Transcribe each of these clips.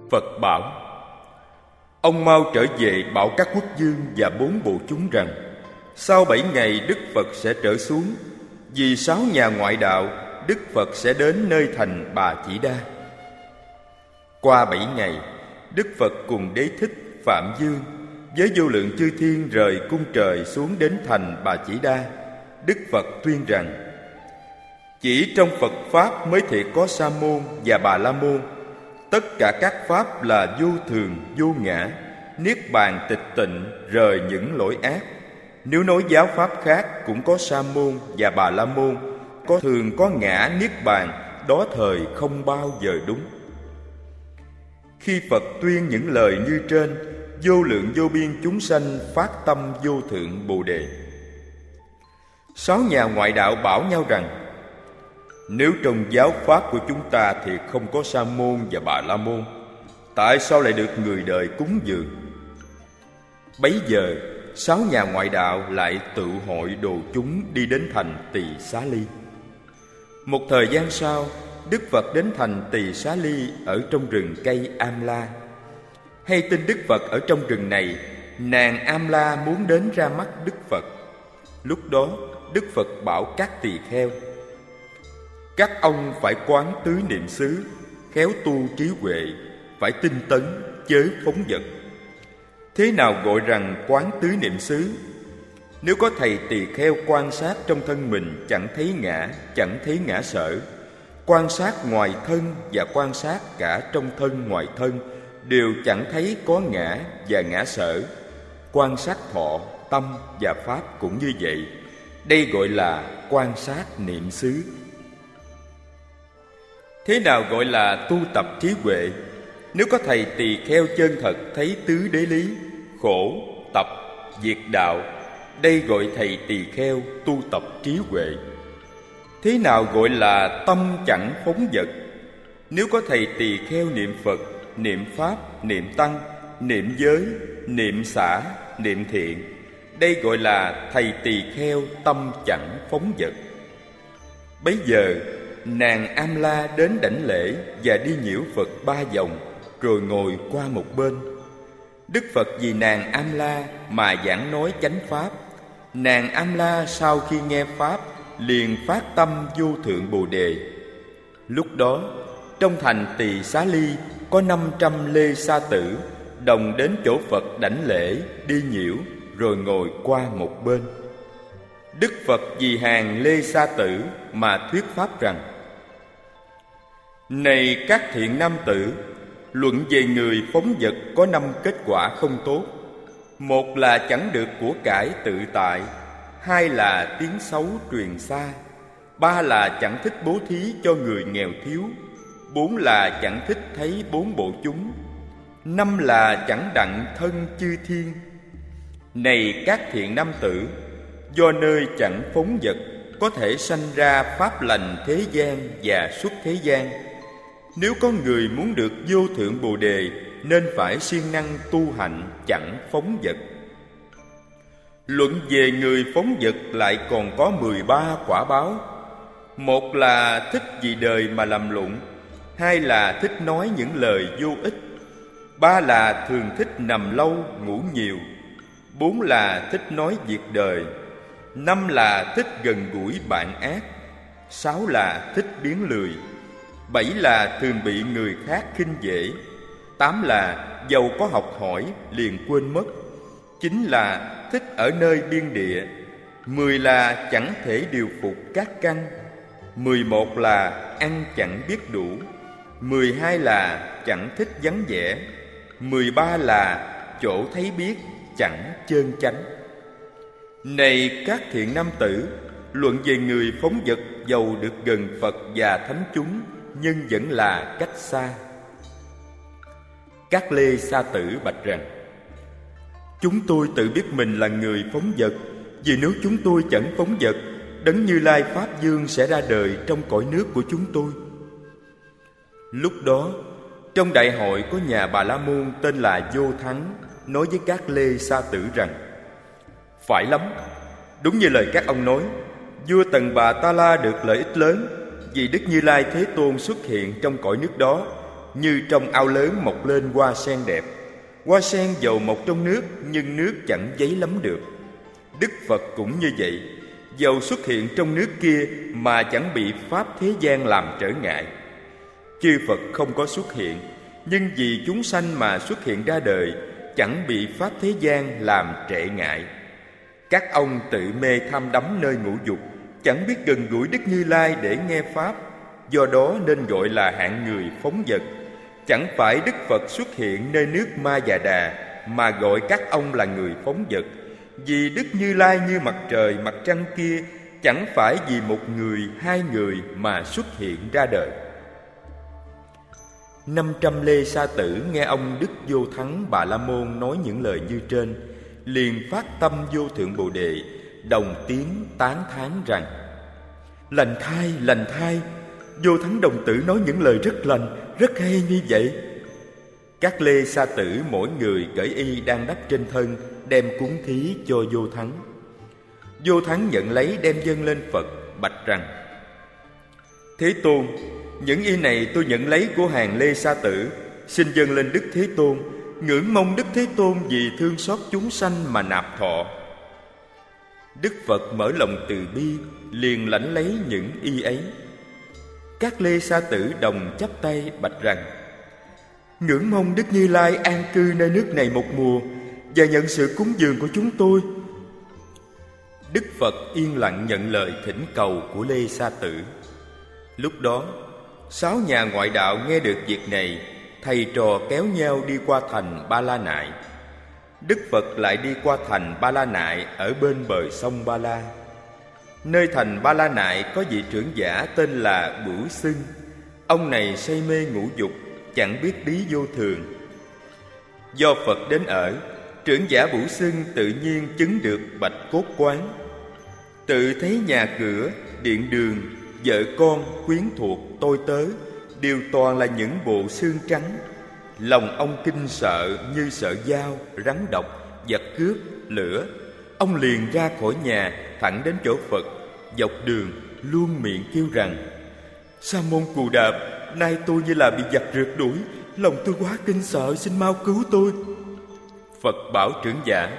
Phật bảo: ông mau trở về bảo các quốc vương và 4 bộ chúng rằng, sau 7 ngày Đức Phật sẽ trở xuống. Vì 6 nhà ngoại đạo, Đức Phật sẽ đến nơi thành Bà Chỉ Đa. Qua 7 ngày, Đức Phật cùng Đế Thích, Phạm Dương với vô lượng chư thiên rời cung trời xuống đến thành Bà Chỉ Đa. Đức Phật tuyên rằng: chỉ trong Phật Pháp mới thể có Sa môn và Bà La môn. Tất cả các Pháp là vô thường, vô ngã, niết bàn tịch tịnh, rời những lỗi ác. Nếu nói giáo Pháp khác cũng có Sa môn và Bà La môn, có thường có ngã niết bàn, đó thời không bao giờ đúng. Khi Phật tuyên những lời như trên, vô lượng vô biên chúng sanh phát tâm vô thượng Bồ Đề. 6 nhà ngoại đạo bảo nhau rằng: nếu trong giáo Pháp của chúng ta thì không có Sa môn và Bà La môn, tại sao lại được người đời cúng dường? Bấy giờ 6 nhà ngoại đạo lại tự hội đồ chúng đi đến thành Tỳ Xá Ly. Một thời gian sau, Đức Phật đến thành Tỳ Xá Ly ở trong rừng cây Am La. Hay tin Đức Phật ở trong rừng này, nàng Am La muốn đến ra mắt Đức Phật. Lúc đó Đức Phật bảo các tỳ kheo: các ông phải quán tứ niệm xứ, khéo tu trí huệ, phải tinh tấn, chớ phóng dật. Thế nào gọi rằng quán tứ niệm xứ? Nếu có thầy tỳ kheo quan sát trong thân mình chẳng thấy ngã, chẳng thấy ngã sở, quan sát ngoài thân và quan sát cả trong thân ngoài thân, đều chẳng thấy có ngã và ngã sở, quan sát thọ, tâm và pháp cũng như vậy. Đây gọi là quan sát niệm xứ. Thế nào gọi là tu tập trí huệ? Nếu có thầy tỳ kheo chân thật thấy tứ đế lý, khổ, tập, diệt đạo, đây gọi thầy tỳ kheo tu tập trí huệ. Thế nào gọi là tâm chẳng phóng dật? Nếu có thầy tỳ kheo niệm Phật, niệm Pháp, niệm Tăng, niệm giới, niệm xả, niệm thiện, đây gọi là thầy tỳ kheo tâm chẳng phóng dật. Bấy giờ nàng Am La đến đảnh lễ và đi nhiễu Phật 3 vòng, rồi ngồi qua một bên. Đức Phật vì nàng Am La mà giảng nói chánh pháp. Nàng Am La sau khi nghe pháp liền phát tâm vô thượng Bồ Đề. Lúc đó trong thành Tỳ Xá Ly có 500 Lê Sa Tử đồng đến chỗ Phật đảnh lễ, đi nhiễu, rồi ngồi qua một bên. Đức Phật vì hàng Lê Sa Tử mà thuyết pháp rằng: này các thiện nam tử, luận về người phóng dật có 5 kết quả không tốt. 1 là chẳng được của cải tự tại, 2 là tiếng xấu truyền xa, 3 là chẳng thích bố thí cho người nghèo thiếu, 4 là chẳng thích thấy 4 bộ chúng, 5 là chẳng đặng thân chư thiên. Này các thiện nam tử, do nơi chẳng phóng dật có thể sanh ra pháp lành thế gian và xuất thế gian. Nếu có người muốn được vô thượng Bồ Đề, nên phải siêng năng tu hạnh chẳng phóng dật. Luận về người phóng dật lại còn có 13 quả báo. 1 là thích vì đời mà làm lụng, 2 là thích nói những lời vô ích, 3 là thường thích nằm lâu ngủ nhiều, 4 là thích nói việc đời, 5 là thích gần gũi bạn ác, 6 là thích biếng lười, 7 là thường bị người khác khinh dễ, 8 là dầu có học hỏi liền quên mất, 9 là thích ở nơi biên địa, 10 là chẳng thể điều phục các căn, 11 là ăn chẳng biết đủ, 12 là chẳng thích vắng vẻ, 13 là chỗ thấy biết chẳng chơn chánh. Này các thiện nam tử, luận về người phóng dật dầu được gần Phật và thánh chúng, nhưng vẫn là cách xa. Các Lê Sa Tử bạch rằng: chúng tôi tự biết mình là người phóng dật, vì nếu chúng tôi chẳng phóng dật, Đấng Như Lai Pháp Vương sẽ ra đời trong cõi nước của chúng tôi. Lúc đó trong đại hội có nhà Bà La Môn tên là Vô Thắng nói với các Lê Sa Tử rằng: phải lắm, đúng như lời các ông nói, vua Tần Bà Ta La được lợi ích lớn, vì Đức Như Lai Thế Tôn xuất hiện trong cõi nước đó, như trong ao lớn mọc lên hoa sen đẹp. Hoa sen dầu mọc trong nước, nhưng nước chẳng dấy lắm được. Đức Phật cũng như vậy, dầu xuất hiện trong nước kia mà chẳng bị pháp thế gian làm trở ngại. Chư Phật không có xuất hiện, nhưng vì chúng sanh mà xuất hiện ra đời, chẳng bị pháp thế gian làm trệ ngại. Các ông tự mê tham đắm nơi ngũ dục, chẳng biết gần gũi Đức Như Lai để nghe pháp, do đó nên gọi là hạng người phóng dật. Chẳng phải Đức Phật xuất hiện nơi nước Ma Già Đà mà gọi các ông là người phóng dật, vì Đức Như Lai như mặt trời mặt trăng kia chẳng phải vì một người hai người mà xuất hiện ra đời. 500 Lê Sa Tử nghe ông Đức Vô Thắng Bà La Môn nói những lời như trên, liền phát tâm vô thượng Bồ Đề, đồng tiếng tán thán rằng: lành thay, Vô Thắng đồng tử nói những lời rất lành, rất hay như vậy. Các Lê Sa Tử mỗi người cởi y đang đắp trên thân, đem cúng thí cho Vô Thắng. Vô Thắng nhận lấy đem dâng lên Phật, bạch rằng: Thế Tôn, những y này tôi nhận lấy của hàng Lê Sa Tử, xin dâng lên Đức Thế Tôn, ngưỡng mong Đức Thế Tôn vì thương xót chúng sanh mà nạp thọ. Đức Phật mở lòng từ bi, liền lãnh lấy những y ấy. Các Lê Sa Tử đồng chắp tay bạch rằng: ngưỡng mong Đức Như Lai an cư nơi nước này một mùa, và nhận sự cúng dường của chúng tôi. Đức Phật yên lặng nhận lời thỉnh cầu của Lê Sa Tử. Lúc đó, 6 nhà ngoại đạo nghe được việc này, thầy trò kéo nhau đi qua thành Ba La Nại. Đức Phật lại đi qua thành Ba La Nại ở bên bờ sông Ba La. Nơi thành Ba La Nại có vị trưởng giả tên là Bửu Xưng. Ông này say mê ngũ dục, chẳng biết lý vô thường. Do Phật đến ở, trưởng giả Bửu Xưng tự nhiên chứng được bạch cốt quán. Tự thấy nhà cửa, điện đường, vợ con, quyến thuộc, tôi tớ đều toàn là những bộ xương trắng. Lòng ông kinh sợ như sợ dao, rắn độc, vật cướp, lửa. Ông liền ra khỏi nhà, thẳng đến chỗ Phật. Dọc đường luôn miệng kêu rằng: Sa môn Cù Đàm, nay tôi như là bị giặc rượt đuổi, lòng tôi quá kinh sợ, xin mau cứu tôi. Phật bảo trưởng giả: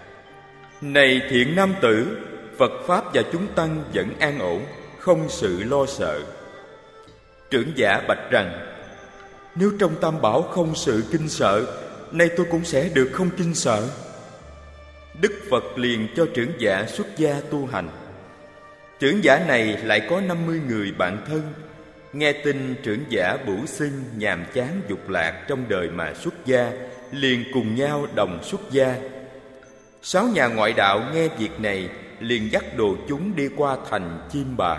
này thiện nam tử, Phật pháp và chúng tăng vẫn an ổn, không sự lo sợ. Trưởng giả bạch rằng: nếu trong Tam Bảo không sự kinh sợ, nay tôi cũng sẽ được không kinh sợ. Đức Phật liền cho trưởng giả xuất gia tu hành. Trưởng giả này lại có 50 người bạn thân. Nghe tin trưởng giả Bửu Xưng nhàm chán dục lạc trong đời mà xuất gia, liền cùng nhau đồng xuất gia. 6 nhà ngoại đạo nghe việc này, liền dắt đồ chúng đi qua thành Chiêm Bà.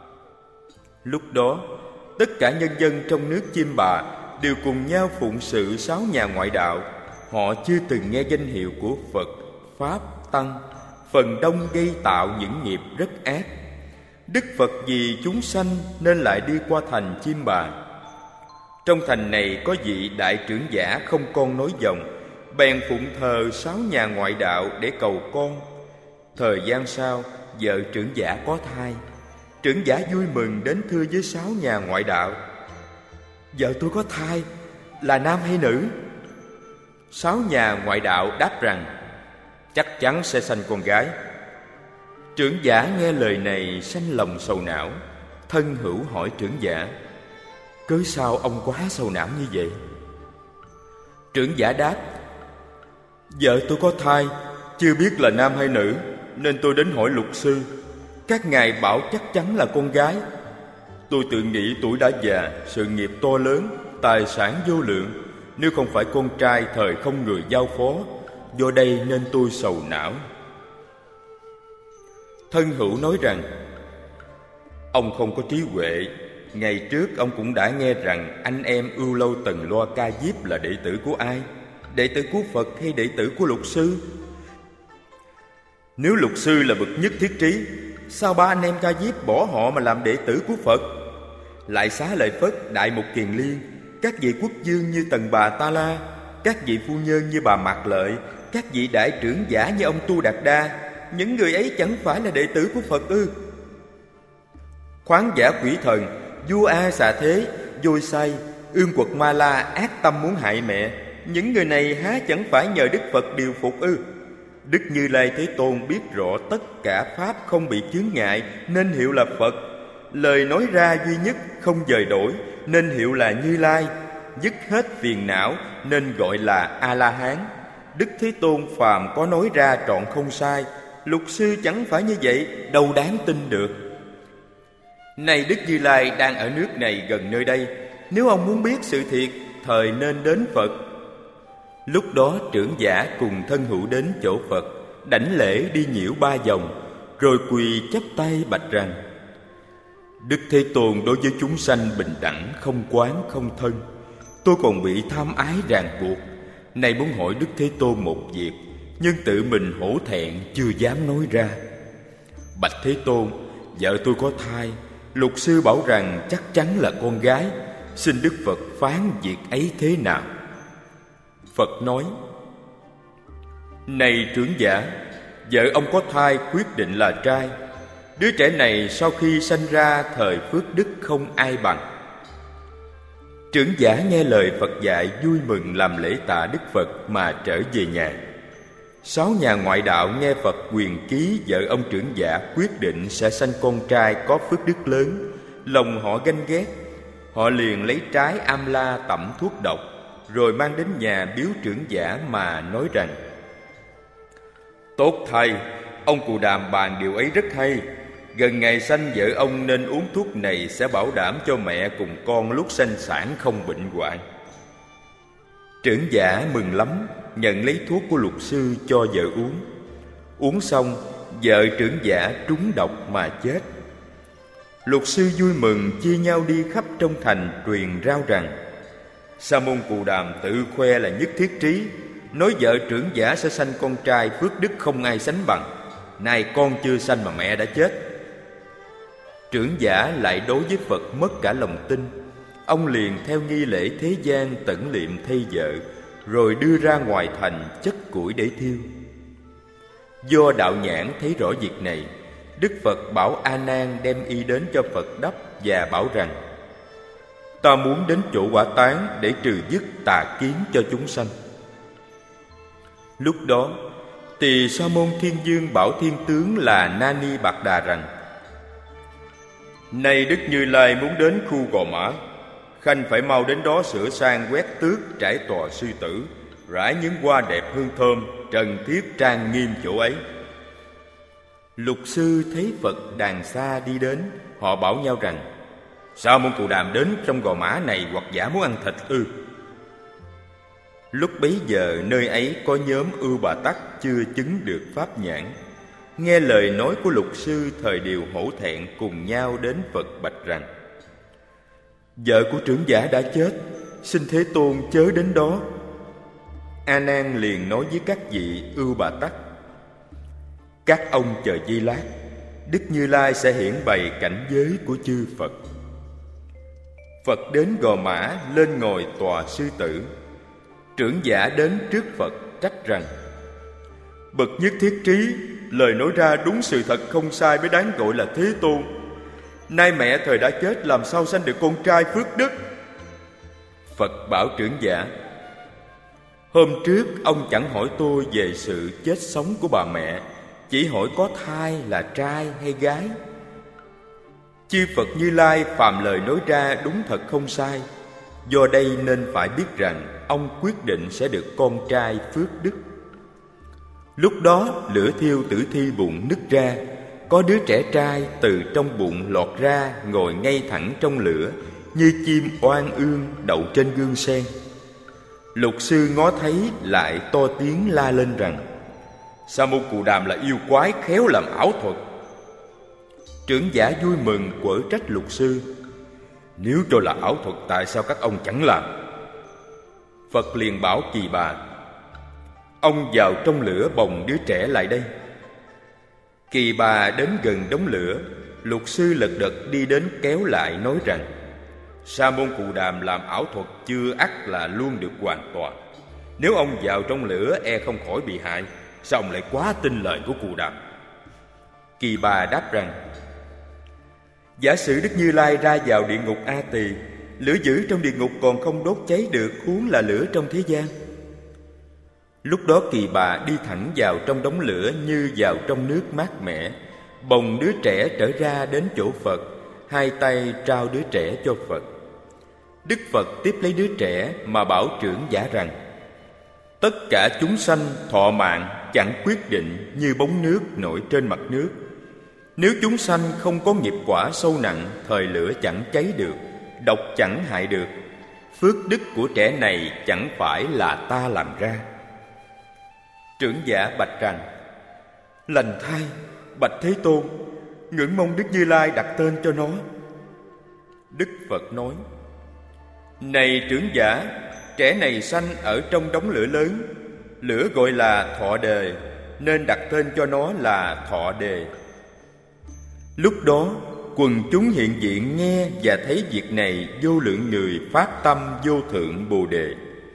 Lúc đó, tất cả nhân dân trong nước Chiêm Bà đều cùng nhau phụng sự 6 nhà ngoại đạo. Họ chưa từng nghe danh hiệu của Phật, Pháp, Tăng, phần đông gây tạo những nghiệp rất ác. Đức Phật vì chúng sanh nên lại đi qua thành Chiêm Bà. Trong thành này có vị đại trưởng giả không con nối dòng, bèn phụng thờ 6 nhà ngoại đạo để cầu con. Thời gian sau, vợ trưởng giả có thai. Trưởng giả vui mừng đến thưa với 6 nhà ngoại đạo: vợ tôi có thai, là nam hay nữ? 6 nhà ngoại đạo đáp rằng: chắc chắn sẽ sanh con gái. Trưởng giả nghe lời này sanh lòng sầu não. Thân hữu hỏi trưởng giả: cớ sao ông quá sầu não như vậy? Trưởng giả đáp: vợ tôi có thai, chưa biết là nam hay nữ, nên tôi đến hỏi luật sư. Các ngài bảo chắc chắn là con gái. Tôi tự nghĩ tuổi đã già, sự nghiệp to lớn, tài sản vô lượng, nếu không phải con trai thời không người giao phó, do đây nên tôi sầu não. Thân hữu nói rằng: ông không có trí huệ. Ngày trước ông cũng đã nghe rằng anh em Ưu Lâu Tần Loa Ca Diếp là đệ tử của ai? Đệ tử của Phật hay đệ tử của luật sư? Nếu luật sư là bậc nhất thiết trí, sao 3 anh em Ca Diếp bỏ họ mà làm đệ tử của Phật? Lại Xá Lợi Phất, Đại Mục Kiền Liên, các vị quốc vương như Tần Bà Ta La, các vị phu nhân như bà Mạc Lợi, các vị đại trưởng giả như ông Tu Đạt Đa, những người ấy chẳng phải là đệ tử của Phật ư? Khoáng giả quỷ thần, vua A Xà Thế, Dôi Say, Ương Quật Ma La ác tâm muốn hại mẹ. Những người này há chẳng phải nhờ Đức Phật điều phục ư? Đức Như Lai Thế Tôn biết rõ tất cả pháp không bị chướng ngại nên hiệu là Phật. Lời nói ra duy nhất không dời đổi nên hiệu là Như Lai. Dứt hết phiền não nên gọi là A-la-hán. Đức Thế Tôn phàm có nói ra trọn không sai. Lục sư chẳng phải như vậy, đâu đáng tin được. Này Đức Như Lai đang ở nước này gần nơi đây. Nếu ông muốn biết sự thiệt, thời nên đến Phật. Lúc đó trưởng giả cùng thân hữu đến chỗ Phật, đảnh lễ đi nhiễu 3 vòng, rồi quỳ chắp tay bạch rằng: Đức Thế Tôn đối với chúng sanh bình đẳng, không quán không thân. Tôi còn bị tham ái ràng buộc. Này muốn hỏi Đức Thế Tôn một việc, nhưng tự mình hổ thẹn chưa dám nói ra. Bạch Thế Tôn, vợ tôi có thai. Lục sư bảo rằng chắc chắn là con gái. Xin Đức Phật phán việc ấy thế nào? Phật nói: Này trưởng giả, vợ ông có thai quyết định là trai. Đứa trẻ này sau khi sanh ra thời phước đức không ai bằng. Trưởng giả nghe lời Phật dạy vui mừng làm lễ tạ Đức Phật mà trở về nhà. 6 nhà ngoại đạo nghe Phật quyền ký vợ ông trưởng giả quyết định sẽ sanh con trai có phước đức lớn, lòng họ ganh ghét. Họ liền lấy trái am la tẩm thuốc độc, rồi mang đến nhà biếu trưởng giả mà nói rằng: Tốt thay, ông Cù Đàm bàn điều ấy rất hay. Gần ngày sanh vợ ông nên uống thuốc này sẽ bảo đảm cho mẹ cùng con lúc sanh sản không bệnh hoạn. Trưởng giả mừng lắm, nhận lấy thuốc của lục sư cho vợ uống. Uống xong, vợ trưởng giả trúng độc mà chết. Lục sư vui mừng chia nhau đi khắp trong thành truyền rao rằng: Sa môn Cù Đàm tự khoe là nhất thiết trí, nói vợ trưởng giả sẽ sanh con trai phước đức không ai sánh bằng. Nay con chưa sanh mà mẹ đã chết. Trưởng giả lại đối với Phật mất cả lòng tin. Ông liền theo nghi lễ thế gian tẩn liệm thay vợ, rồi đưa ra ngoài thành chất củi để thiêu. Do đạo nhãn thấy rõ việc này, Đức Phật bảo A Nan đem y đến cho Phật đắp và bảo rằng: Ta muốn đến chỗ quả tán để trừ dứt tà kiến cho chúng sanh. Lúc đó Tỳ Sa môn Thiên Dương bảo Thiên tướng là Na Ni Bạc Đà rằng: Này Đức Như Lai muốn đến khu Gò Mã, khanh phải mau đến đó sửa sang quét tước trải tòa sư tử, rải những hoa đẹp hương thơm, trần thiết trang nghiêm chỗ ấy. Lục sư thấy Phật đàng xa đi đến, họ bảo nhau rằng: Sao môn Cù Đàm đến trong Gò Mã này hoặc giả muốn ăn thịt ư? Lúc bấy giờ nơi ấy có nhóm Ưu Bà Tắc chưa chứng được pháp nhãn, nghe lời nói của lục sư thời điều hổ thẹn cùng nhau đến Phật bạch rằng: Vợ của trưởng giả đã chết, xin Thế Tôn chớ đến đó. A Nan liền nói với các vị Ưu Bà Tắc: Các ông chờ giây lát, Đức Như Lai sẽ hiển bày cảnh giới của chư Phật. Phật đến Gò Mã lên ngồi tòa sư tử. Trưởng giả đến trước Phật trách rằng: Bậc nhất thiết trí, lời nói ra đúng sự thật không sai mới đáng gọi là Thế Tôn. Nay mẹ thời đã chết, làm sao sanh được con trai phước đức? Phật bảo trưởng giả: Hôm trước ông chẳng hỏi tôi về sự chết sống của bà mẹ, chỉ hỏi có thai là trai hay gái. Chư Phật Như Lai phàm lời nói ra đúng thật không sai. Do đây nên phải biết rằng ông quyết định sẽ được con trai phước đức. Lúc đó lửa thiêu tử thi bụng nứt ra, có đứa trẻ trai từ trong bụng lọt ra, ngồi ngay thẳng trong lửa, như chim oan ương đậu trên gương sen. Lục sư ngó thấy lại to tiếng la lên rằng: Sa môn Cù Đàm là yêu quái khéo làm ảo thuật. Trưởng giả vui mừng quở trách lục sư: Nếu cho là ảo thuật, tại sao các ông chẳng làm? Phật liền bảo Kỳ Bà: Ông vào trong lửa bồng đứa trẻ lại đây. Kỳ Bà đến gần đống lửa. Lục sư lật đật đi đến kéo lại nói rằng: Sa môn Cù Đàm làm ảo thuật chưa ắt là luôn được hoàn toàn. Nếu ông vào trong lửa e không khỏi bị hại. Sao ông lại quá tin lời của Cù Đàm? Kỳ Bà đáp rằng: Giả sử Đức Như Lai ra vào địa ngục A Tỳ, lửa dữ trong địa ngục còn không đốt cháy được, huống là lửa trong thế gian. Lúc đó Kỳ Bà đi thẳng vào trong đống lửa như vào trong nước mát mẻ, bồng đứa trẻ trở ra đến chỗ Phật, hai tay trao đứa trẻ cho Phật. Đức Phật tiếp lấy đứa trẻ mà bảo trưởng giả rằng: tất cả chúng sanh thọ mạng chẳng quyết định như bóng nước nổi trên mặt nước. Nếu chúng sanh không có nghiệp quả sâu nặng, thời lửa chẳng cháy được, độc chẳng hại được. Phước đức của trẻ này chẳng phải là ta làm ra. Trưởng giả bạch rằng: lành thay, bạch Thế Tôn, ngưỡng mong Đức Như Lai đặt tên cho nó. Đức Phật nói: này trưởng giả, trẻ này sanh ở trong đống lửa lớn, lửa gọi là thọ đề, nên đặt tên cho nó là Thọ Đề. Lúc đó quần chúng hiện diện nghe và thấy việc này, vô lượng người phát tâm vô thượng Bồ Đề.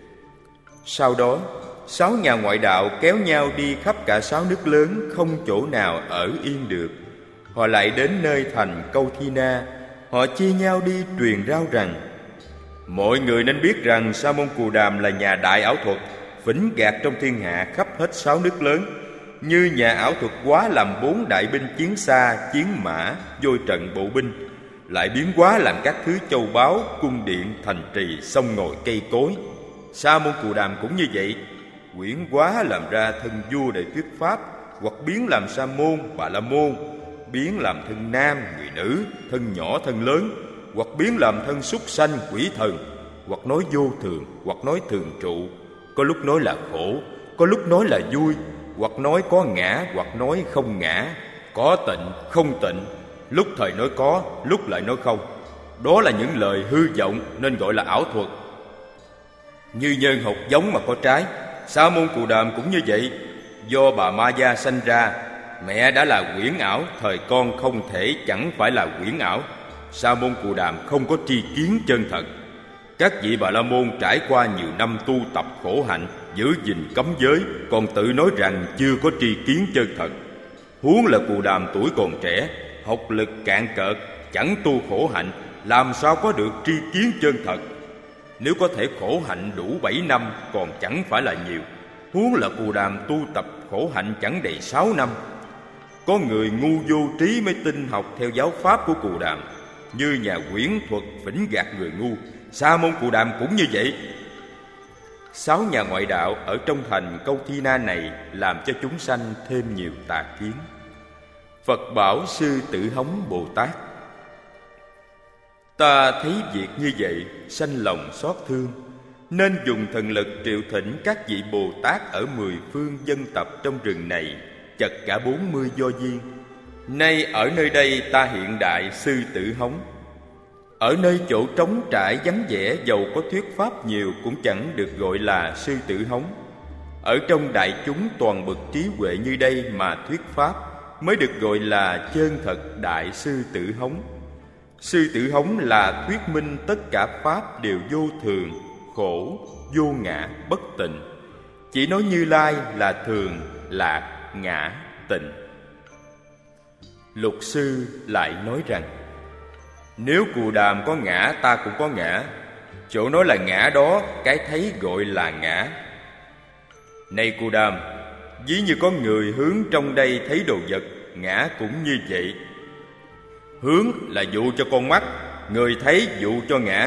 Sau đó 6 nhà ngoại đạo kéo nhau đi khắp cả 6 nước lớn, không chỗ nào ở yên được. Họ lại đến nơi thành Câu Thi Na. Họ chia nhau đi truyền rao rằng: mọi người nên biết rằng Sa môn Cù Đàm là nhà đại ảo thuật, phỉnh gạt trong thiên hạ khắp hết 6 nước lớn. Như nhà ảo thuật hóa làm 4 đại binh chiến xa, chiến mã, voi trận bộ binh, lại biến hóa làm các thứ châu báu, cung điện, thành trì, sông ngòi, cây cối. Sa môn Cù Đàm cũng như vậy, quyển hóa làm ra thân vua để thuyết pháp, hoặc biến làm Sa môn, Bà La môn, biến làm thân nam, người nữ, thân nhỏ, thân lớn, hoặc biến làm thân súc sanh, quỷ thần, hoặc nói vô thường, hoặc nói thường trụ, có lúc nói là khổ, có lúc nói là vui, hoặc nói có ngã, hoặc nói không ngã, có tịnh, không tịnh, lúc thời nói có, lúc lại nói không. Đó là những lời hư vọng nên gọi là ảo thuật. Như nhân hột giống mà có trái, Sa môn Cù Đàm cũng như vậy. Do bà Ma Gia sanh ra, mẹ đã là quyển ảo, thời con không thể chẳng phải là quyển ảo. Sa môn Cù Đàm không có tri kiến chân thật. Các vị Bà La môn trải qua nhiều năm tu tập khổ hạnh, giữ gìn cấm giới, còn tự nói rằng chưa có tri kiến chân thật. Huống là Cù Đàm tuổi còn trẻ, học lực cạn cợt, chẳng tu khổ hạnh, làm sao có được tri kiến chân thật. Nếu có thể khổ hạnh đủ 7 năm còn chẳng phải là nhiều, huống là Cù Đàm tu tập khổ hạnh chẳng đầy 6 năm. Có người ngu vô trí mới tin học theo giáo pháp của Cù Đàm. Như nhà quyển thuật phỉnh gạt người ngu, Sa môn Cù Đàm cũng như vậy. 6 nhà ngoại đạo ở trong thành Câu Thi Na này làm cho chúng sanh thêm nhiều tà kiến. Phật bảo Sư Tử Hống Bồ Tát: ta thấy việc như vậy, sanh lòng xót thương, nên dùng thần lực triệu thỉnh các vị Bồ Tát ở 10 phương dân tập trong rừng này, chật cả 40 do viên. Nay ở nơi đây ta hiện đại Sư Tử Hống. Ở nơi chỗ trống trải vắng vẻ, dầu có thuyết pháp nhiều cũng chẳng được gọi là Sư Tử Hống. Ở trong đại chúng toàn bậc trí huệ như đây mà thuyết pháp, mới được gọi là chân thật đại Sư Tử Hống. Sư Tử Hống là thuyết minh tất cả pháp đều vô thường, khổ, vô ngã, bất tịnh. Chỉ nói Như Lai là thường, lạc, ngã, tịnh. Lục sư lại nói rằng: nếu Cù Đàm có ngã, ta cũng có ngã. Chỗ nói là ngã đó, cái thấy gọi là ngã. Này Cù Đàm, ví như có người hướng trong đây thấy đồ vật, ngã cũng như vậy. Hướng là dụ cho con mắt, người thấy dụ cho ngã.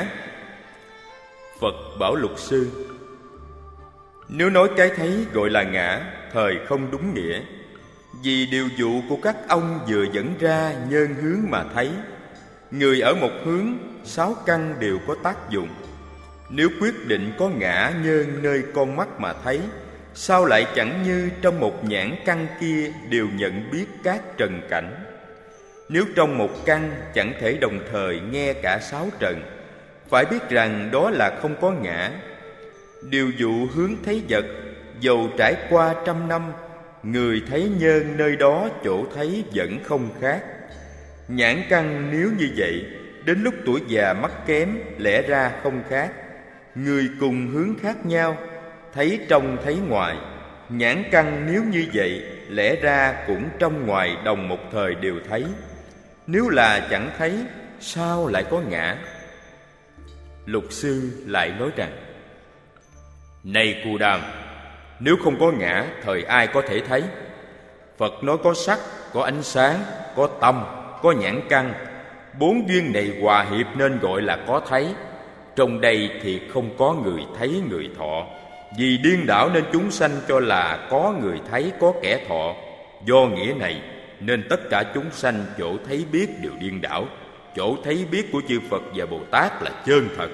Phật bảo Lục sư: nếu nói cái thấy gọi là ngã, thời không đúng nghĩa. Vì điều dụ của các ông vừa dẫn ra nhân hướng mà thấy. Người ở một hướng, 6 căn đều có tác dụng. Nếu quyết định có ngã nhân nơi con mắt mà thấy, sao lại chẳng như trong một nhãn căn kia đều nhận biết các trần cảnh? Nếu trong một căn chẳng thể đồng thời nghe cả 6 trần, phải biết rằng đó là không có ngã. Điều dụ hướng thấy vật, dầu trải qua 100 năm, người thấy nhân nơi đó chỗ thấy vẫn không khác. Nhãn căn nếu như vậy, đến lúc tuổi già mắt kém, lẽ ra không khác. Người cùng hướng khác nhau, thấy trong thấy ngoài. Nhãn căn nếu như vậy, lẽ ra cũng trong ngoài đồng một thời đều thấy. Nếu là chẳng thấy, sao lại có ngã? Lục sư lại nói rằng: Này Cù Đàm, nếu không có ngã, thời ai có thể thấy? Phật nói có sắc, có ánh sáng, có tâm, có nhãn căn. 4 duyên này hòa hiệp nên gọi là có thấy. Trong đây thì không có người thấy người thọ. Vì điên đảo nên chúng sanh cho là có người thấy, có kẻ thọ. Do nghĩa này nên tất cả chúng sanh chỗ thấy biết đều điên đảo. Chỗ thấy biết của chư Phật và Bồ Tát là chân thật.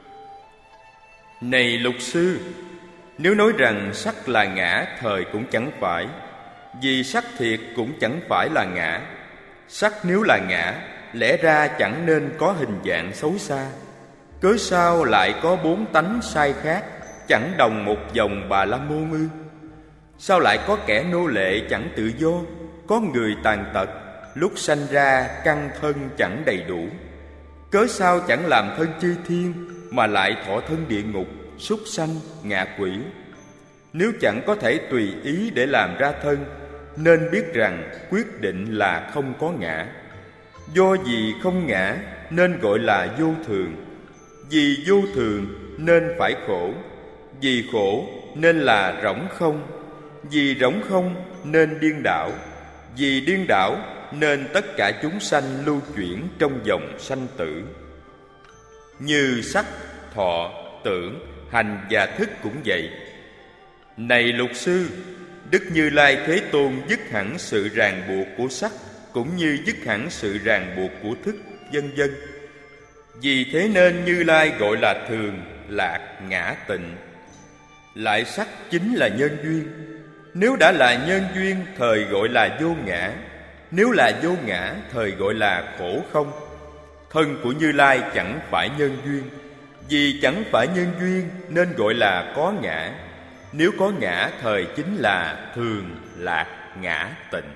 Này Lục sư, nếu nói rằng sắc là ngã, thời cũng chẳng phải. Vì sắc thiệt cũng chẳng phải là ngã. Sắc nếu là ngã, lẽ ra chẳng nên có hình dạng xấu xa. Cớ sao lại có 4 tánh sai khác, chẳng đồng một dòng Bà La Môn ư? Sao lại có kẻ nô lệ chẳng tự do, có người tàn tật, lúc sanh ra căn thân chẳng đầy đủ? Cớ sao chẳng làm thân chư thiên, mà lại thọ thân địa ngục, súc sanh, ngạ quỷ? Nếu chẳng có thể tùy ý để làm ra thân, nên biết rằng quyết định là không có ngã. Do vì không ngã nên gọi là vô thường. Vì vô thường nên phải khổ. Vì khổ nên là rỗng không. Vì rỗng không nên điên đảo. Vì điên đảo nên tất cả chúng sanh lưu chuyển trong dòng sanh tử. Như sắc, thọ, tưởng, hành và thức cũng vậy. Này Lục sư, Đức Như Lai Thế Tôn dứt hẳn sự ràng buộc của sắc, cũng như dứt hẳn sự ràng buộc của thức, vân vân. Vì thế nên Như Lai gọi là thường, lạc, ngã, tịnh. Lại sắc chính là nhân duyên. Nếu đã là nhân duyên, thời gọi là vô ngã. Nếu là vô ngã, thời gọi là khổ không. Thân của Như Lai chẳng phải nhân duyên. Vì chẳng phải nhân duyên nên gọi là có ngã. Nếu có ngã, thời chính là thường, lạc, ngã, tịnh.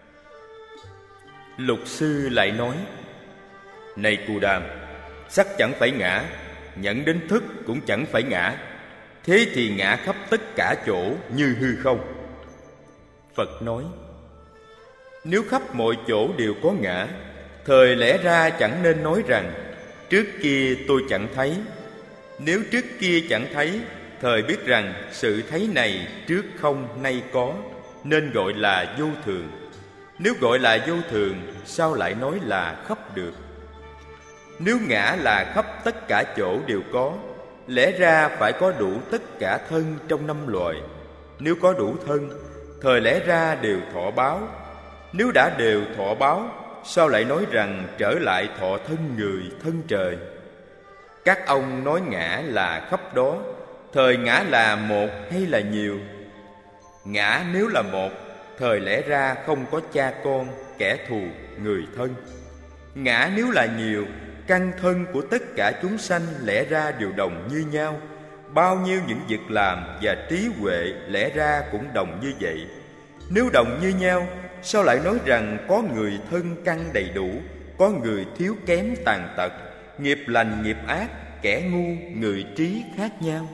Lục sư lại nói: Này Cù Đàm, sắc chẳng phải ngã, nhận đến thức cũng chẳng phải ngã. Thế thì ngã khắp tất cả chỗ như hư không. Phật nói: Nếu khắp mọi chỗ đều có ngã, thời lẽ ra chẳng nên nói rằng trước kia tôi chẳng thấy. Nếu trước kia chẳng thấy, thời biết rằng sự thấy này trước không nay có, nên gọi là vô thường. Nếu gọi là vô thường, sao lại nói là khắp được? Nếu ngã là khắp tất cả chỗ đều có, lẽ ra phải có đủ tất cả thân trong 5 loài. Nếu có đủ thân, thời lẽ ra đều thọ báo. Nếu đã đều thọ báo, sao lại nói rằng trở lại thọ thân người, thân trời? Các ông nói ngã là khắp đó, thời ngã là một hay là nhiều? Ngã nếu là một, thời lẽ ra không có cha con, kẻ thù, người thân. Ngã nếu là nhiều, căn thân của tất cả chúng sanh lẽ ra đều đồng như nhau. Bao nhiêu những việc làm và trí huệ lẽ ra cũng đồng như vậy. Nếu đồng như nhau, sao lại nói rằng có người thân căn đầy đủ, có người thiếu kém tàn tật, nghiệp lành nghiệp ác, kẻ ngu, người trí khác nhau?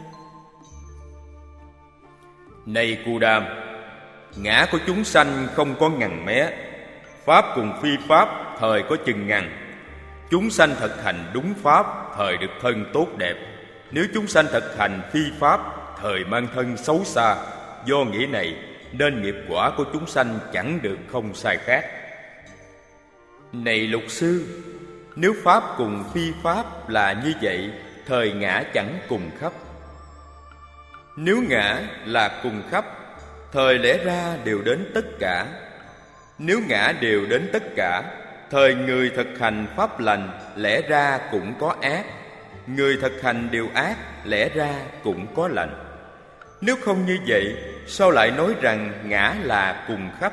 Này Cù Đàm, ngã của chúng sanh không có ngằn mé. Pháp cùng phi pháp, thời có chừng ngằn. Chúng sanh thực hành đúng pháp, thời được thân tốt đẹp. Nếu chúng sanh thực hành phi pháp, thời mang thân xấu xa. Do nghĩa này nên nghiệp quả của chúng sanh chẳng được không sai khác. Này Lục sư, nếu pháp cùng phi pháp là như vậy, thời ngã chẳng cùng khắp. Nếu ngã là cùng khắp, thời lẽ ra đều đến tất cả. Nếu ngã đều đến tất cả, thời người thực hành pháp lành lẽ ra cũng có ác. Người thực hành điều ác lẽ ra cũng có lành. Nếu không như vậy, sao lại nói rằng ngã là cùng khắp?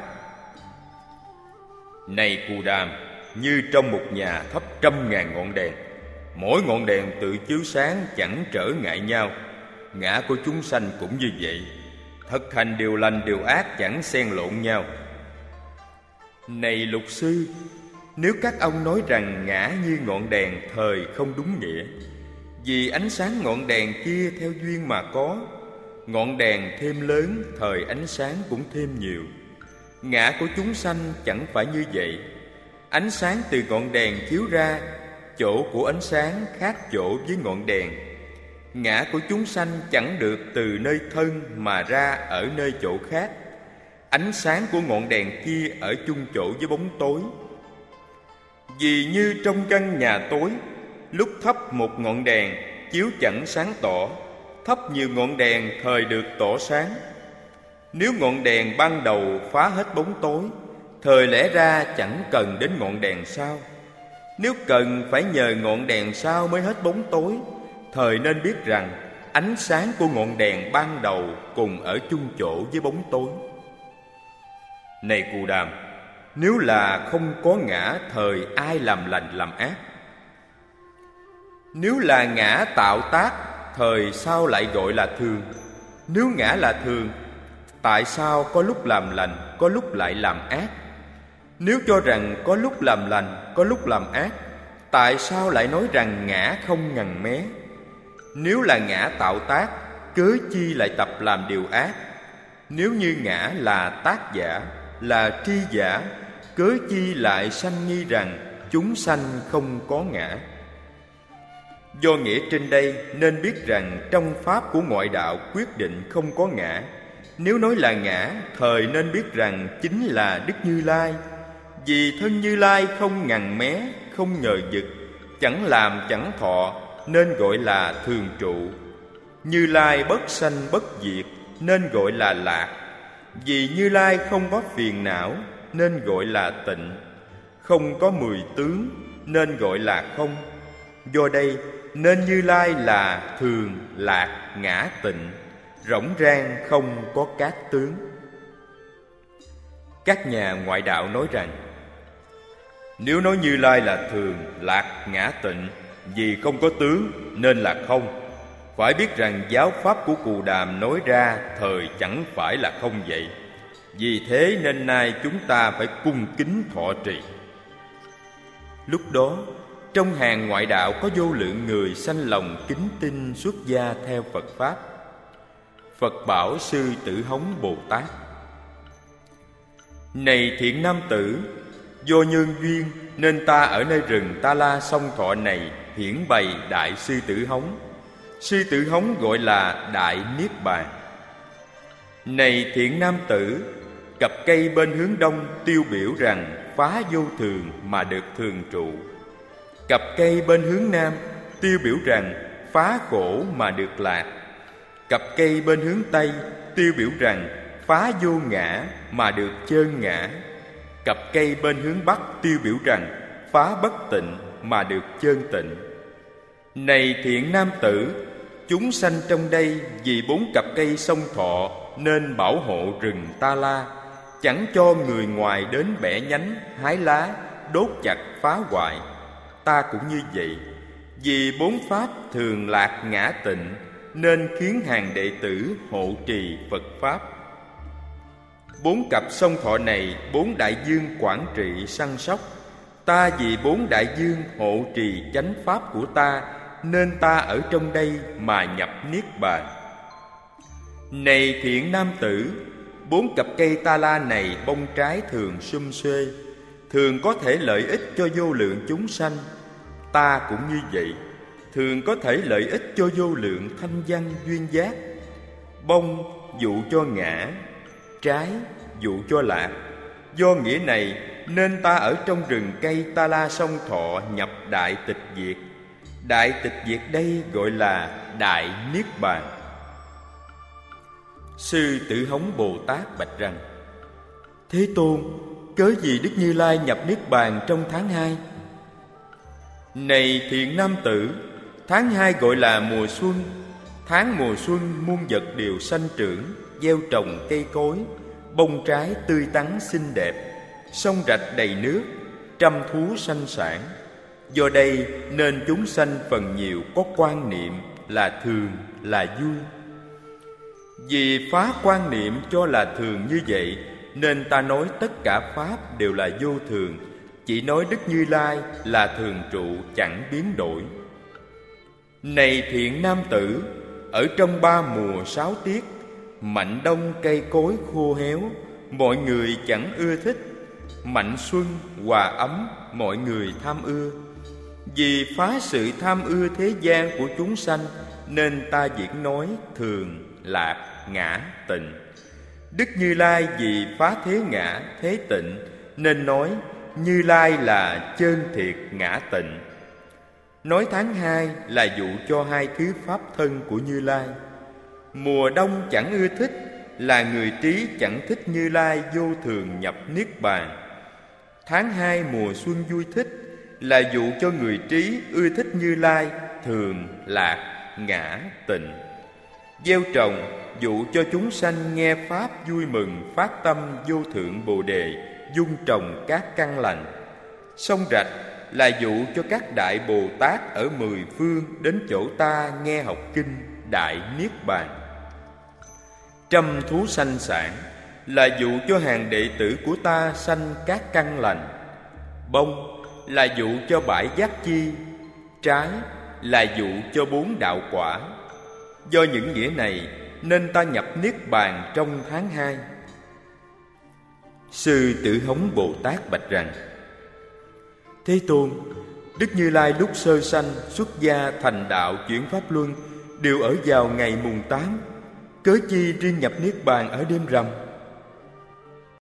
Này Cù Đàm, như trong một nhà thắp 100.000 ngọn đèn, mỗi ngọn đèn tự chiếu sáng chẳng trở ngại nhau. Ngã của chúng sanh cũng như vậy, thực hành điều lành điều ác chẳng xen lộn nhau. Này Lục sư, nếu các ông nói rằng ngã như ngọn đèn, thời không đúng nghĩa. Vì ánh sáng ngọn đèn kia theo duyên mà có. Ngọn đèn thêm lớn, thời ánh sáng cũng thêm nhiều. Ngã của chúng sanh chẳng phải như vậy. Ánh sáng từ ngọn đèn chiếu ra, chỗ của ánh sáng khác chỗ với ngọn đèn. Ngã của chúng sanh chẳng được từ nơi thân mà ra ở nơi chỗ khác. Ánh sáng của ngọn đèn kia ở chung chỗ với bóng tối. Vì như trong căn nhà tối, lúc thắp một ngọn đèn chiếu chẳng sáng tỏ, thắp nhiều ngọn đèn thời được tỏ sáng. Nếu ngọn đèn ban đầu phá hết bóng tối, thời lẽ ra chẳng cần đến ngọn đèn sau. Nếu cần phải nhờ ngọn đèn sau mới hết bóng tối, thời nên biết rằng ánh sáng của ngọn đèn ban đầu cùng ở chung chỗ với bóng tối. Này Cù Đàm, nếu là không có ngã, thời ai làm lành làm ác? Nếu là ngã tạo tác, thời sao lại gọi là thường? Nếu ngã là thường, tại sao có lúc làm lành, có lúc lại làm ác? Nếu cho rằng có lúc làm lành, có lúc làm ác, tại sao lại nói rằng ngã không ngần mé? Nếu là ngã tạo tác, cớ chi lại tập làm điều ác? Nếu như ngã là tác giả, là tri giả, cớ chi lại sanh nghi rằng chúng sanh không có ngã? Do nghĩa trên đây nên biết rằng trong pháp của ngoại đạo quyết định không có ngã. Nếu nói là ngã, thời nên biết rằng chính là Đức Như Lai. Vì thân Như Lai không ngằn mé, không nhờ vực, chẳng làm chẳng thọ, nên gọi là thường trụ. Như Lai bất sanh bất diệt, nên gọi là lạc. Vì Như Lai không có phiền não, nên gọi là tịnh. Không có 10 tướng, nên gọi là không. Do đây nên Như Lai là thường, lạc, ngã, tịnh, rỗng rang không có các tướng. Các nhà ngoại đạo nói rằng nếu nói Như Lai là thường, lạc, ngã, tịnh, vì không có tướng nên là không, phải biết rằng giáo pháp của Cù Đàm nói ra thời chẳng phải là không vậy. Vì thế nên nay chúng ta phải cung kính thọ trì. Lúc đó trong hàng ngoại đạo có vô lượng người sanh lòng kính tin xuất gia theo Phật pháp. Phật bảo Sư Tử Hống Bồ Tát: Này thiện nam tử, do nhân duyên nên ta ở nơi rừng Ta La Song Thọ này hiển bày Đại Sư Tử Hống. Sư Tử Hống gọi là Đại Niết Bàn. Này thiện nam tử, cặp cây bên hướng đông tiêu biểu rằng phá vô thường mà được thường trụ. Cặp cây bên hướng nam tiêu biểu rằng phá khổ mà được lạc. Cặp cây bên hướng tây tiêu biểu rằng phá vô ngã mà được chơn ngã. Cặp cây bên hướng bắc tiêu biểu rằng phá bất tịnh mà được chơn tịnh. Này thiện nam tử, chúng sanh trong đây vì 4 cặp cây song thọ nên bảo hộ rừng Ta La, chẳng cho người ngoài đến bẻ nhánh, hái lá, đốt chặt, phá hoại. Ta cũng như vậy. Vì 4 pháp thường, lạc, ngã, tịnh nên khiến hàng đệ tử hộ trì Phật pháp. 4 cặp song thọ này 4 đại dương quản trị săn sóc. Ta vì 4 đại dương hộ trì chánh pháp của ta, nên ta ở trong đây mà nhập niết bàn. Này thiện nam tử, 4 cặp cây Ta La này bông trái thường sum xuê, thường có thể lợi ích cho vô lượng chúng sanh. Ta cũng như vậy, thường có thể lợi ích cho vô lượng thanh văn duyên giác. Bông dụ cho ngã, trái dụ cho lạc. Do nghĩa này nên ta ở trong rừng cây Ta La Song Thọ nhập đại tịch diệt. Đại tịch diệt đây gọi là Đại Niết Bàn. Sư Tử Hống Bồ Tát bạch rằng: Thế Tôn, cớ gì Đức Như Lai nhập niết bàn trong tháng 2? Này thiện nam tử, tháng 2 gọi là mùa xuân. Tháng mùa xuân muôn vật đều sanh trưởng, gieo trồng cây cối, bông trái tươi tắn xinh đẹp, sông rạch đầy nước, trăm thú sanh sản. Do đây nên chúng sanh phần nhiều có quan niệm là thường, là vui. Vì phá quan niệm cho là thường như vậy, nên ta nói tất cả pháp đều là vô thường, chỉ nói Đức Như Lai là thường trụ chẳng biến đổi. Này thiện nam tử, ở trong 3 mùa 6 tiết, mạnh đông cây cối khô héo, mọi người chẳng ưa thích. Mạnh xuân, hòa ấm, mọi người tham ưa. Vì phá sự tham ưa thế gian của chúng sanh, nên ta diễn nói thường, lạc, ngã, tịnh. Đức Như Lai vì phá thế ngã, thế tịnh, nên nói Như Lai là chân thiệt ngã tịnh. Nói tháng 2 là dụ cho hai thứ pháp thân của Như Lai. Mùa đông chẳng ưa thích là người trí chẳng thích Như Lai vô thường nhập niết bàn. Tháng 2 mùa xuân vui thích là dụ cho người trí ưa thích Như Lai thường, lạc, ngã, tịnh. Gieo trồng dụ cho chúng sanh nghe pháp vui mừng, phát tâm vô thượng Bồ Đề, dung trồng các căn lành. Sông rạch là dụ cho các đại Bồ Tát ở 10 phương đến chỗ ta nghe học kinh Đại Niết Bàn. Trăm thú sanh sản là dụ cho hàng đệ tử của ta sanh các căn lành. Bông là dụ cho bãi giác chi, trái là dụ cho 4 đạo quả. Do những nghĩa này nên ta nhập niết bàn trong tháng 2. Sư Tử Hống Bồ Tát bạch rằng: Thế Tôn, Đức Như Lai lúc sơ sanh, xuất gia, thành đạo, chuyển pháp luân đều ở vào ngày mùng 8, cớ chi riêng nhập niết bàn ở đêm rằm?